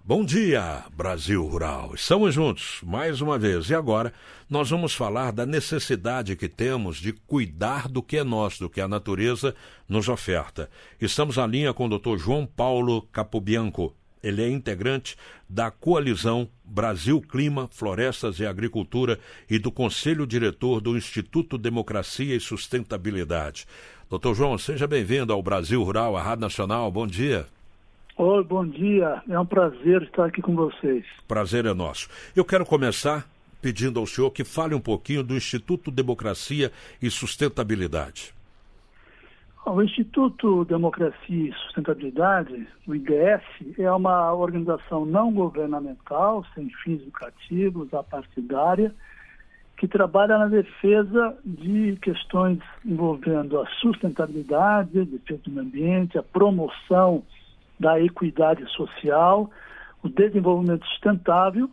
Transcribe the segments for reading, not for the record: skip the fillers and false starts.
Bom dia, Brasil Rural. Estamos juntos mais uma vez e agora nós vamos falar da necessidade que temos de cuidar do que é nosso, do que a natureza nos oferta. Estamos à linha com o Dr. João Paulo Capobianco. Ele é integrante da Coalizão Brasil Clima, Florestas e Agricultura e do Conselho Diretor do Instituto Democracia e Sustentabilidade. Dr. João, seja bem-vindo ao Brasil Rural, à Rádio Nacional. Bom dia. Oi, bom dia. É um prazer estar aqui com vocês. Prazer é nosso. Eu quero começar pedindo ao senhor que fale um pouquinho do Instituto Democracia e Sustentabilidade. O Instituto Democracia e Sustentabilidade, o IDS, é uma organização não governamental, sem fins lucrativos, apartidária, que trabalha na defesa de questões envolvendo a sustentabilidade, a defesa do meio ambiente, a promoção da equidade social, o desenvolvimento sustentável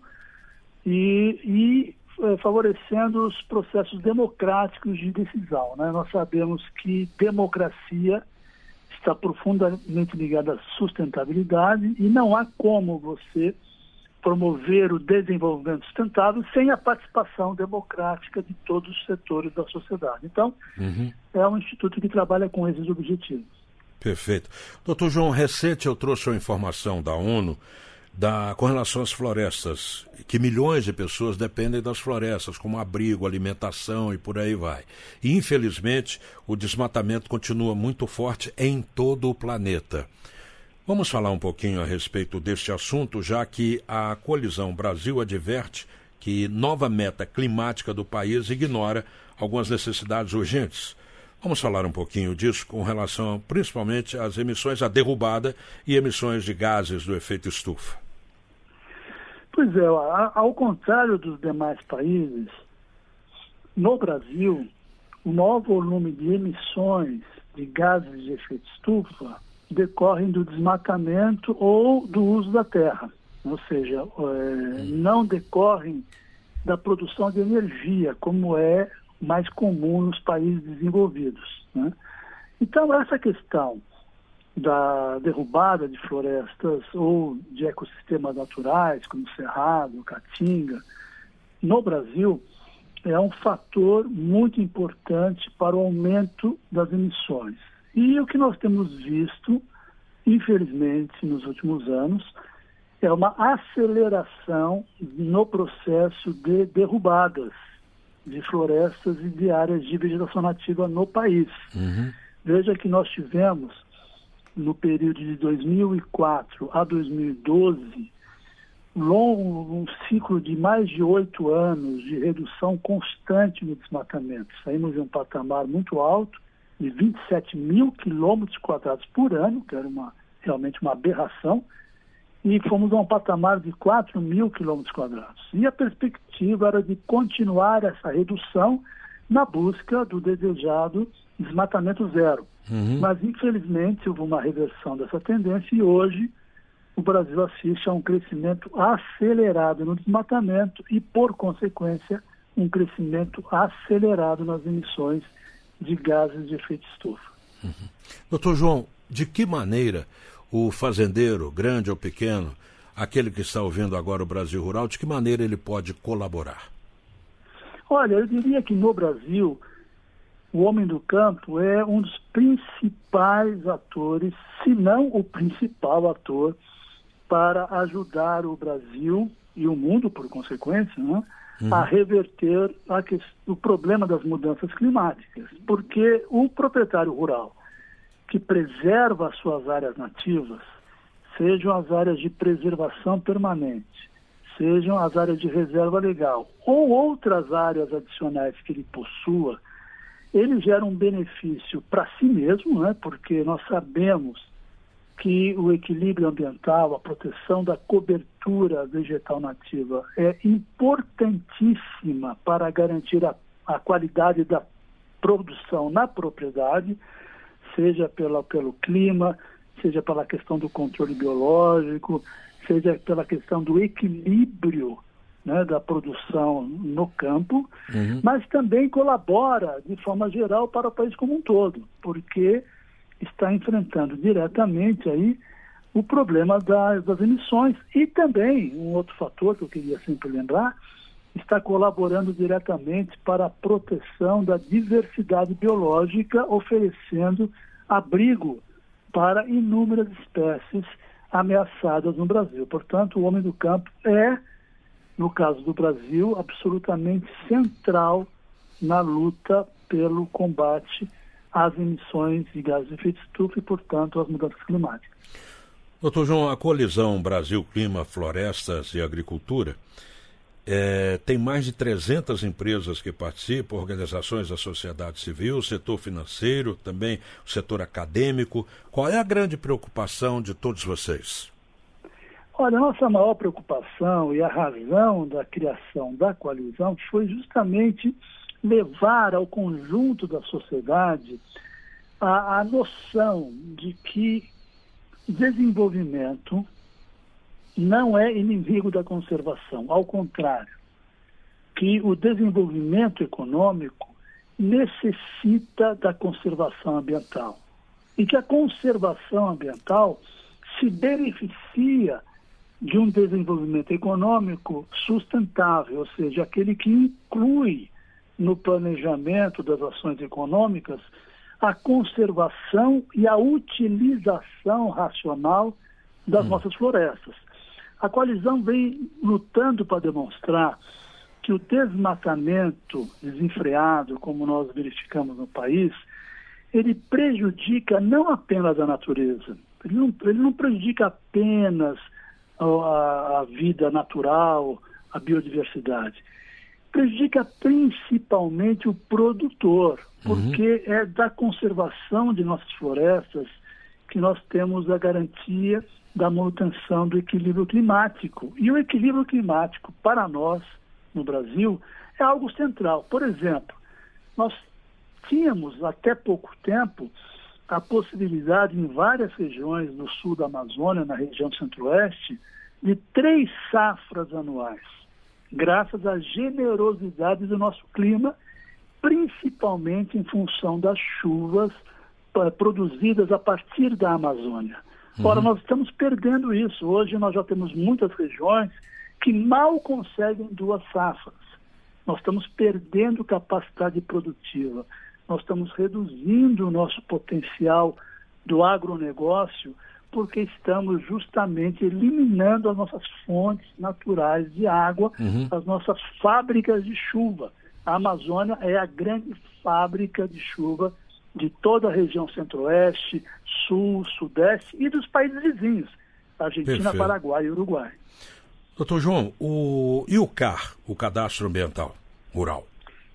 e favorecendo os processos democráticos de decisão, né? Nós sabemos que democracia está profundamente ligada à sustentabilidade e não há como você promover o desenvolvimento sustentável sem a participação democrática de todos os setores da sociedade. Então, é um instituto que trabalha com esses objetivos. Perfeito. Doutor João, recente eu trouxe uma informação da ONU com relação às florestas, que milhões de pessoas dependem das florestas, como abrigo, alimentação e por aí vai. E, infelizmente, o desmatamento continua muito forte em todo o planeta. Vamos falar um pouquinho a respeito deste assunto, já que a Coalizão Brasil adverte que nova meta climática do país ignora algumas necessidades urgentes. Vamos falar um pouquinho disso com relação principalmente às emissões, à derrubada e emissões de gases do efeito estufa. Pois é, ao contrário dos demais países, no Brasil, o maior volume de emissões de gases de efeito estufa decorrem do desmatamento ou do uso da terra, ou seja, não decorrem da produção de energia, como é mais comum nos países desenvolvidos, né? Então, essa questão da derrubada de florestas ou de ecossistemas naturais, como Cerrado, Caatinga, no Brasil, é um fator muito importante para o aumento das emissões. E o que nós temos visto, infelizmente, nos últimos anos, é uma aceleração no processo de derrubadas de florestas e de áreas de vegetação nativa no país. Veja que nós tivemos, no período de 2004 a 2012, um ciclo de mais de 8 anos de redução constante no desmatamento. Saímos de um patamar muito alto, de 27 mil quilômetros quadrados por ano, que era realmente uma aberração, e fomos a um patamar de 4 mil quilômetros quadrados. E a perspectiva era de continuar essa redução na busca do desejado desmatamento zero. Mas, infelizmente, houve uma reversão dessa tendência e hoje o Brasil assiste a um crescimento acelerado no desmatamento e, por consequência, um crescimento acelerado nas emissões de gases de efeito estufa. Doutor João, de que maneira o fazendeiro, grande ou pequeno, aquele que está ouvindo agora o Brasil Rural, de que maneira ele pode colaborar? Olha, eu diria que no Brasil, o homem do campo é um dos principais atores, se não o principal ator, para ajudar o Brasil e o mundo, por consequência, né, a reverter o problema das mudanças climáticas. Porque o proprietário rural que preserva as suas áreas nativas, sejam as áreas de preservação permanente, sejam as áreas de reserva legal ou outras áreas adicionais que ele possua, ele gera um benefício para si mesmo, né? Porque nós sabemos que o equilíbrio ambiental, a proteção da cobertura vegetal nativa é importantíssima para garantir a qualidade da produção na propriedade, seja pelo clima, seja pela questão do controle biológico, seja pela questão do equilíbrio, né, da produção no campo, mas também colabora de forma geral para o país como um todo, porque está enfrentando diretamente aí o problema das emissões. E também, um outro fator que eu queria sempre lembrar, está colaborando diretamente para a proteção da diversidade biológica, oferecendo abrigo para inúmeras espécies ameaçadas no Brasil. Portanto, o homem do campo é, no caso do Brasil, absolutamente central na luta pelo combate às emissões de gases de efeito estufa e, portanto, às mudanças climáticas. Doutor João, a coalizão Brasil Clima, Florestas e Agricultura tem mais de 300 empresas que participam, organizações da sociedade civil, setor financeiro, também o setor acadêmico. Qual é a grande preocupação de todos vocês? Olha, a nossa maior preocupação e a razão da criação da coalizão foi justamente levar ao conjunto da sociedade a noção de que desenvolvimento não é inimigo da conservação. Ao contrário, que o desenvolvimento econômico necessita da conservação ambiental. E que a conservação ambiental se beneficia de um desenvolvimento econômico sustentável, ou seja, aquele que inclui no planejamento das ações econômicas a conservação e a utilização racional das nossas florestas. A coalizão vem lutando para demonstrar que o desmatamento desenfreado, como nós verificamos no país, ele prejudica não apenas a natureza, ele não prejudica apenas a vida natural, a biodiversidade. Prejudica principalmente o produtor, porque é da conservação de nossas florestas que nós temos a garantia da manutenção do equilíbrio climático. E o equilíbrio climático, para nós, no Brasil, é algo central. Por exemplo, nós tínhamos até pouco tempo a possibilidade em várias regiões do sul da Amazônia, na região centro-oeste, de 3 safras anuais, graças à generosidade do nosso clima, principalmente em função das chuvas produzidas a partir da Amazônia. Ora, nós estamos perdendo isso. Hoje nós já temos muitas regiões que mal conseguem 2 safras. Nós estamos perdendo capacidade produtiva. Nós estamos reduzindo o nosso potencial do agronegócio porque estamos justamente eliminando as nossas fontes naturais de água, as nossas fábricas de chuva. A Amazônia é a grande fábrica de chuva de toda a região centro-oeste, sul, sudeste e dos países vizinhos, Argentina, Perfeito. Paraguai e Uruguai. Doutor João, e o CAR, o Cadastro Ambiental Rural?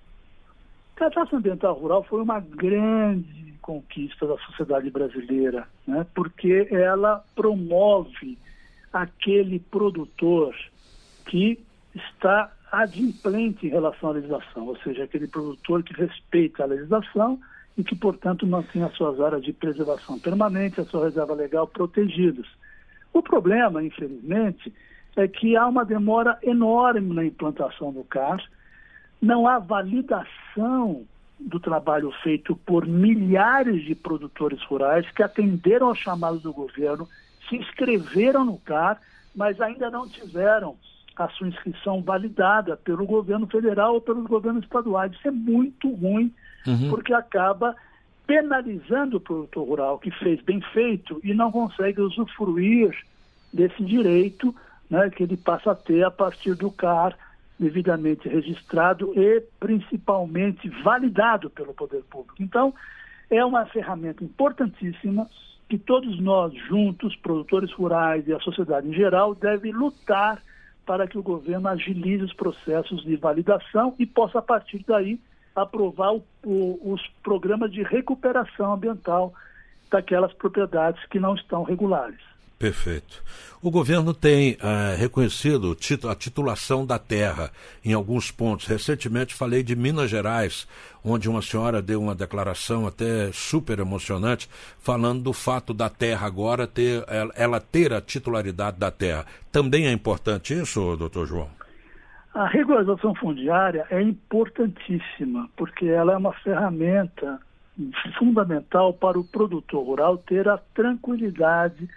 O Cadastro Ambiental Rural foi uma grande conquista da sociedade brasileira, né? Porque ela promove aquele produtor que está adimplente em relação à legislação, ou seja, aquele produtor que respeita a legislação e que, portanto, mantém as suas áreas de preservação permanente, a sua reserva legal protegidas. O problema, infelizmente, é que há uma demora enorme na implantação do CAR, não há validação do trabalho feito por milhares de produtores rurais que atenderam ao chamado do governo, se inscreveram no CAR, mas ainda não tiveram a sua inscrição validada pelo governo federal ou pelos governos estaduais. Isso é muito ruim, porque acaba penalizando o produtor rural que fez bem feito e não consegue usufruir desse direito, né, que ele passa a ter a partir do CAR, devidamente registrado e principalmente validado pelo poder público. Então, é uma ferramenta importantíssima que todos nós juntos, produtores rurais e a sociedade em geral, devem lutar para que o governo agilize os processos de validação e possa, a partir daí, aprovar os programas de recuperação ambiental daquelas propriedades que não estão regulares. Perfeito. O governo tem reconhecido a titulação da terra em alguns pontos. Recentemente falei de Minas Gerais, onde uma senhora deu uma declaração até super emocionante, falando do fato da terra agora ter a titularidade da terra. Também é importante isso, doutor João? A regularização fundiária é importantíssima, porque ela é uma ferramenta fundamental para o produtor rural ter a tranquilidade,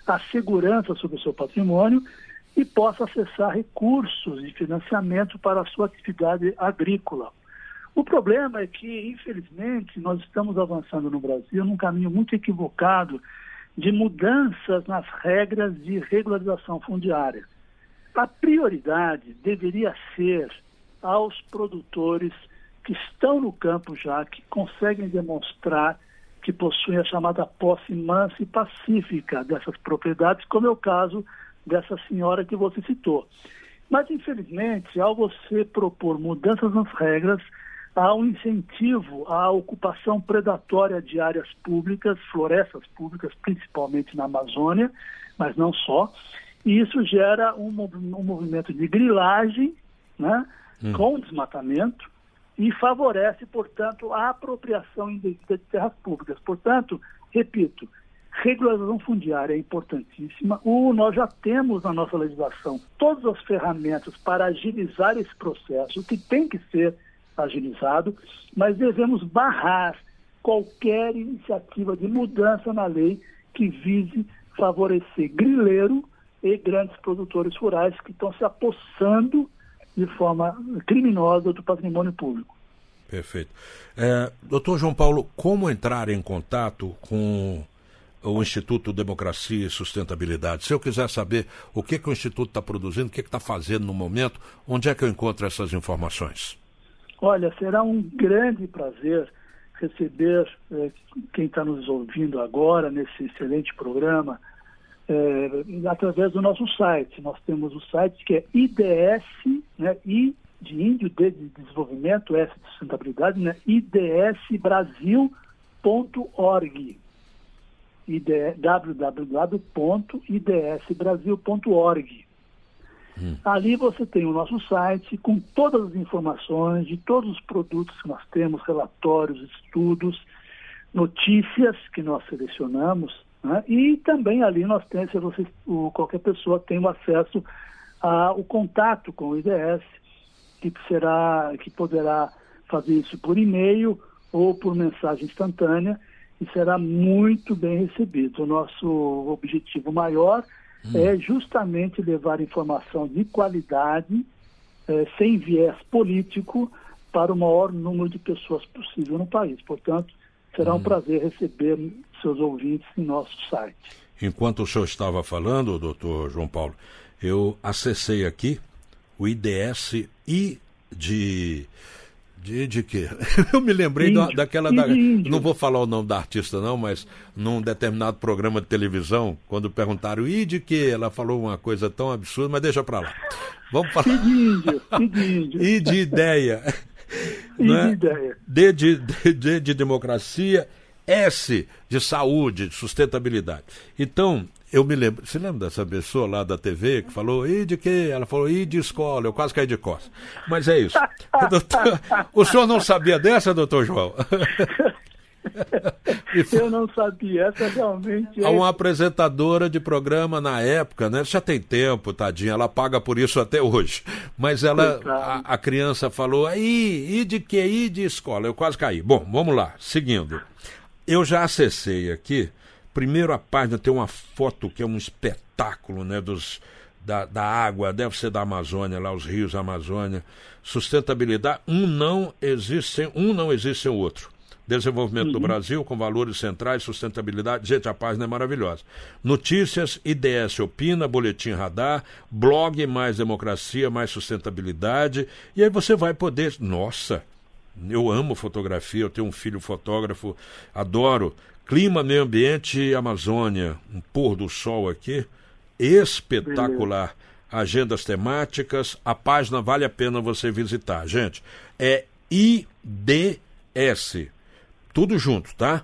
a segurança sobre o seu patrimônio e possa acessar recursos de financiamento para a sua atividade agrícola. O problema é que, infelizmente, nós estamos avançando no Brasil num caminho muito equivocado de mudanças nas regras de regularização fundiária. A prioridade deveria ser aos produtores que estão no campo já, que conseguem demonstrar que possuem a chamada posse mansa e pacífica dessas propriedades, como é o caso dessa senhora que você citou. Mas, infelizmente, ao você propor mudanças nas regras, há um incentivo à ocupação predatória de áreas públicas, florestas públicas, principalmente na Amazônia, mas não só, e isso gera um movimento de grilagem, né, com desmatamento, e favorece, portanto, a apropriação indevida de terras públicas. Portanto, repito, regularização fundiária é importantíssima. Nós já temos na nossa legislação todas as ferramentas para agilizar esse processo, que tem que ser agilizado, mas devemos barrar qualquer iniciativa de mudança na lei que vise favorecer grileiro e grandes produtores rurais que estão se apossando de forma criminosa do patrimônio público. Perfeito. Doutor João Paulo, como entrar em contato com o Instituto Democracia e Sustentabilidade? Se eu quiser saber o que o Instituto está produzindo, o que está fazendo no momento, onde é que eu encontro essas informações? Olha, será um grande prazer receber quem está nos ouvindo agora nesse excelente programa através do nosso site. Nós temos o site que é IDS, né, I de Índio, D de Desenvolvimento, S de Sustentabilidade, né, idsbrasil.org. www.idsbrasil.org. Ali você tem o nosso site com todas as informações de todos os produtos que nós temos, relatórios, estudos, notícias que nós selecionamos, né? E também ali nós temos, qualquer pessoa tem o acesso ao contato com o IDS, que poderá fazer isso por e-mail ou por mensagem instantânea, e será muito bem recebido. O nosso objetivo maior é justamente levar informação de qualidade, sem viés político, para o maior número de pessoas possível no país. Portanto, será um prazer receber seus ouvintes em nosso site. Enquanto o senhor estava falando, doutor João Paulo, eu acessei aqui o IDS I de quê? Eu me lembrei daquela... não vou falar o nome da artista não, mas num determinado programa de televisão, quando perguntaram I de quê? Ela falou uma coisa tão absurda, mas deixa pra lá. Vamos falar... I de índio. I de ideia. I de ideia. D de democracia, S de saúde, de sustentabilidade. Então, eu me lembro... Você lembra dessa pessoa lá da TV que falou I de quê? Ela falou I de escola. Eu quase caí de costas. Mas é isso. Doutor, o senhor não sabia dessa, doutor João? Eu não sabia. Essa realmente é... Uma apresentadora de programa na época, né? Já tem tempo, tadinha. Ela paga por isso até hoje. Mas ela, a criança falou I de quê? I de escola. Eu quase caí. Bom, vamos lá. Seguindo. Eu já acessei aqui. Primeiro a página tem uma foto que é um espetáculo, né, da água, deve ser da Amazônia, lá os rios da Amazônia. Sustentabilidade, um não existe sem o outro. Desenvolvimento do Brasil com valores centrais, sustentabilidade. Gente, a página é maravilhosa. Notícias, IDS Opina, Boletim Radar, blog Mais Democracia, Mais Sustentabilidade. E aí você vai poder... Nossa, eu amo fotografia, eu tenho um filho fotógrafo, adoro. Clima, Meio Ambiente, Amazônia, um pôr do sol aqui, espetacular. Agendas temáticas, a página vale a pena você visitar. Gente, é IDS, tudo junto, tá?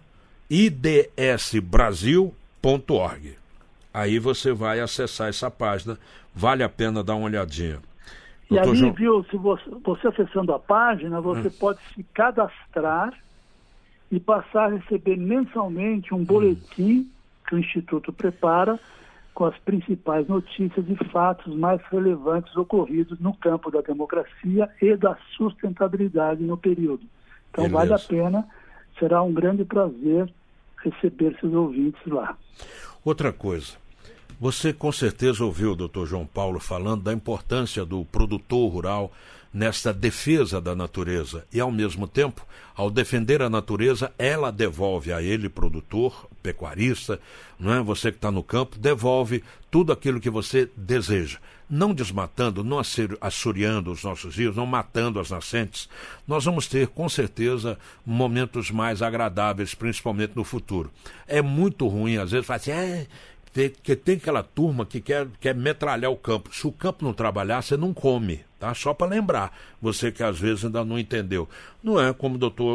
idsbrasil.org. Aí você vai acessar essa página, vale a pena dar uma olhadinha. E ali, viu, se você acessando a página, você pode se cadastrar e passar a receber mensalmente um boletim que o Instituto prepara com as principais notícias e fatos mais relevantes ocorridos no campo da democracia e da sustentabilidade no período. Então, vale a pena, será um grande prazer receber seus ouvintes lá. Outra coisa, Você com certeza ouviu o doutor João Paulo falando da importância do produtor rural nesta defesa da natureza e, ao mesmo tempo, ao defender a natureza, ela devolve a ele, produtor, pecuarista, não é? Você que está no campo, devolve tudo aquilo que você deseja. Não desmatando, não assoreando os nossos rios, não matando as nascentes. Nós vamos ter, com certeza, momentos mais agradáveis, principalmente no futuro. É muito ruim, às vezes, falar assim, porque tem aquela turma que quer metralhar o campo. Se o campo não trabalhar, você não come, tá? Só para lembrar, você que às vezes ainda não entendeu. Não é como o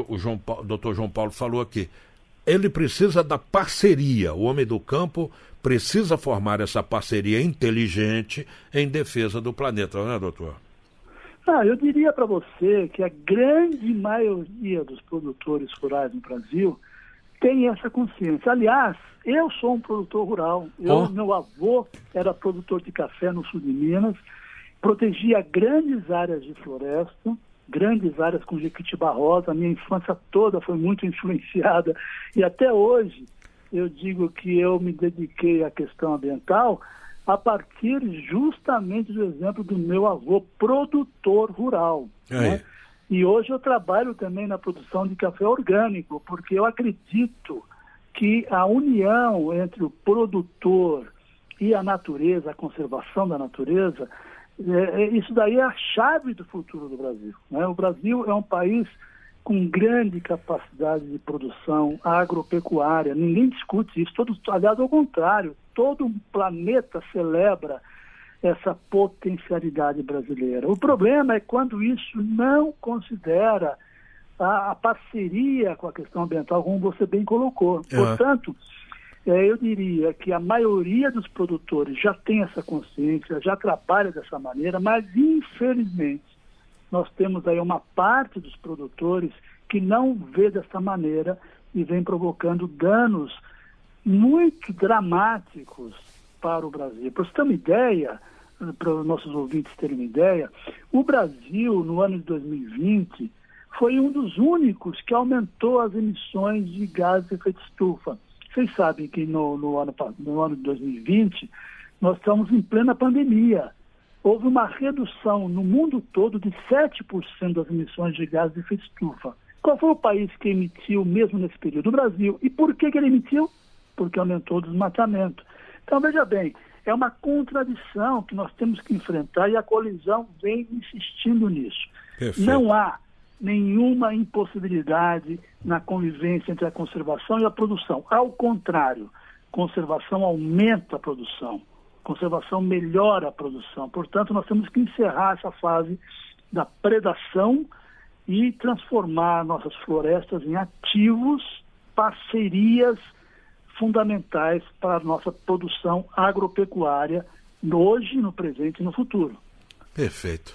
doutor João Paulo falou aqui. Ele precisa da parceria. O homem do campo precisa formar essa parceria inteligente em defesa do planeta, não é, doutor? Eu diria para você que a grande maioria dos produtores rurais no Brasil tem essa consciência. Aliás, eu sou um produtor rural. Meu avô era produtor de café no sul de Minas, protegia grandes áreas de floresta, grandes áreas com jequitibá rosa. A minha infância toda foi muito influenciada e até hoje eu digo que eu me dediquei à questão ambiental a partir justamente do exemplo do meu avô produtor rural, né? E hoje eu trabalho também na produção de café orgânico, porque eu acredito que a união entre o produtor e a natureza, a conservação da natureza, isso daí é a chave do futuro do Brasil, né? O Brasil é um país com grande capacidade de produção agropecuária, ninguém discute isso, aliás, ao contrário, todo o planeta celebra essa potencialidade brasileira. O problema é quando isso não considera a parceria com a questão ambiental, como você bem colocou. Portanto, eu diria que a maioria dos produtores já tem essa consciência, já trabalha dessa maneira, mas infelizmente nós temos aí uma parte dos produtores que não vê dessa maneira e vem provocando danos muito dramáticos para o Brasil. Para você ter uma ideia, para os nossos ouvintes terem uma ideia, o Brasil, no ano de 2020, foi um dos únicos que aumentou as emissões de gases de efeito estufa. Vocês sabem que no ano de 2020, nós estamos em plena pandemia. Houve uma redução no mundo todo de 7% das emissões de gases de efeito estufa. Qual foi o país que emitiu mesmo nesse período? O Brasil. E por que ele emitiu? Porque aumentou o desmatamento. Então, veja bem, é uma contradição que nós temos que enfrentar e a coalizão vem insistindo nisso. Perfeito. Não há nenhuma impossibilidade na convivência entre a conservação e a produção. Ao contrário, conservação aumenta a produção, conservação melhora a produção. Portanto, nós temos que encerrar essa fase da predação e transformar nossas florestas em ativos, parcerias fundamentais para a nossa produção agropecuária, hoje, no presente e no futuro. Perfeito.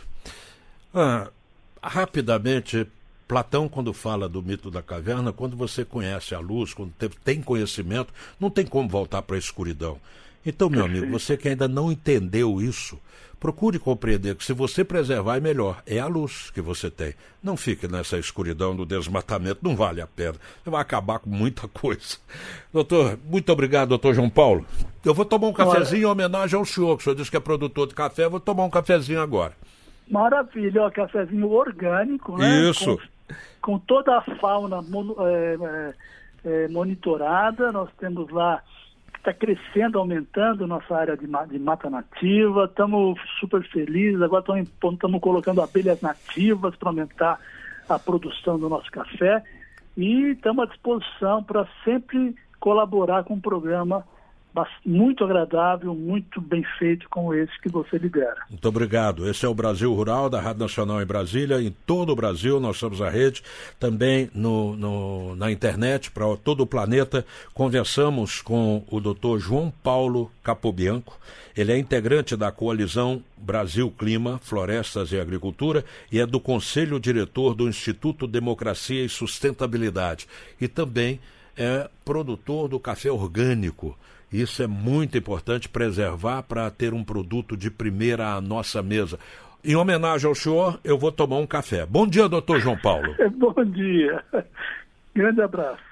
Rapidamente, Platão, quando fala do mito da caverna, quando você conhece a luz, quando tem conhecimento, não tem como voltar para a escuridão. Então, meu amigo, você que ainda não entendeu isso, procure compreender que se você preservar é melhor, é a luz que você tem. Não fique nessa escuridão do desmatamento, não vale a pena. Você vai acabar com muita coisa. Doutor, muito obrigado, doutor João Paulo. Eu vou tomar um cafezinho em homenagem ao senhor, que o senhor disse que é produtor de café, eu vou tomar um cafezinho agora. Maravilha, cafezinho orgânico, né? Isso. Com toda a fauna monitorada, nós temos lá, está crescendo, aumentando nossa área de mata nativa, estamos super felizes, agora estamos colocando abelhas nativas para aumentar a produção do nosso café e estamos à disposição para sempre colaborar com um programa muito agradável, muito bem feito como esse que você lidera. Muito obrigado. Esse é o Brasil Rural, da Rádio Nacional em Brasília. Em todo o Brasil nós temos a rede, também na internet, para todo o planeta. Conversamos com o Dr. João Paulo Capobianco. Ele é integrante da Coalizão Brasil Clima, Florestas e Agricultura e é do Conselho Diretor do Instituto Democracia e Sustentabilidade. E também é produtor do café orgânico. Isso é muito importante preservar para ter um produto de primeira à nossa mesa. Em homenagem ao senhor, eu vou tomar um café. Bom dia, doutor João Paulo. Bom dia. Grande abraço.